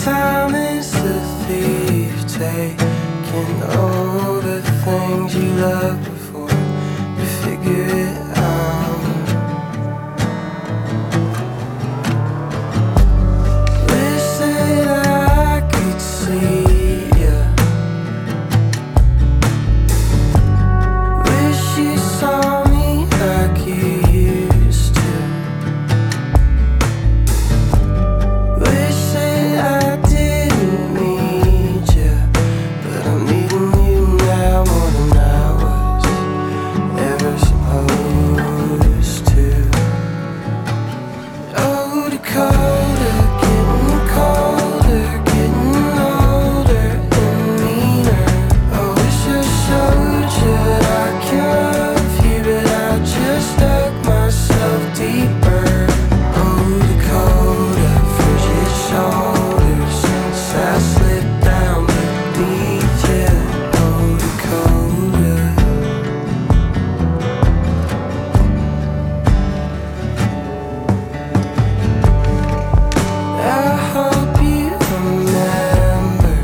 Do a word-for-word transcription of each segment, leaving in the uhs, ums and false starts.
Time is the thief, taking all the things you loved before you figure it out. Wish that I could see ya. Wish you saw me like you used to. Wish that I didn't need ya, but I'm needing you now more than I was ever supposed to. Oh, the colder, getting colder, getting older and meaner. I wish I showed you that I can love you, but I just dug myself deeper. Oh, the colder, frigid shoulders since I slipped down beneath you. Oh, the colder. I hope you remember.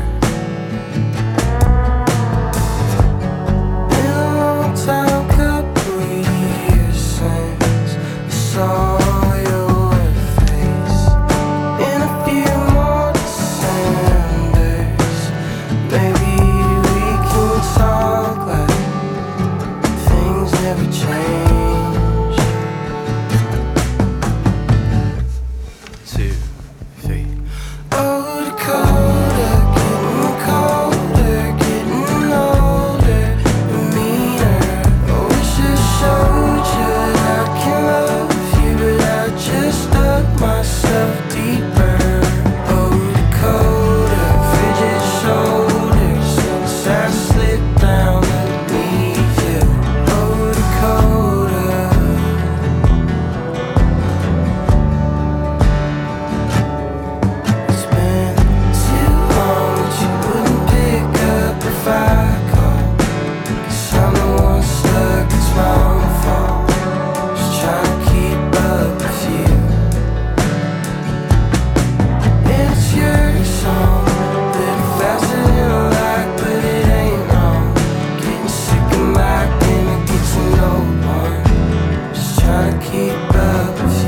Been a long time, couple years since I saw your face. In a few more Decembers, maybe we can talk like things never change. Two, three. Oh, the colder, getting colder, getting older and meaner. I wish I showed you that I can love you, but I just dug myself deeper. Oh, the colder, frigid shoulders since I slipped down beneath you. Oh, the colder. It's been too long that you wouldn't pick up if I called. 'Cause I'm the one stuck, it's my own fault. Just trying to keep up with you. It's your song, little faster than I like, but it ain't wrong. Getting sick of my game, it gets no one. Just trying to keep up with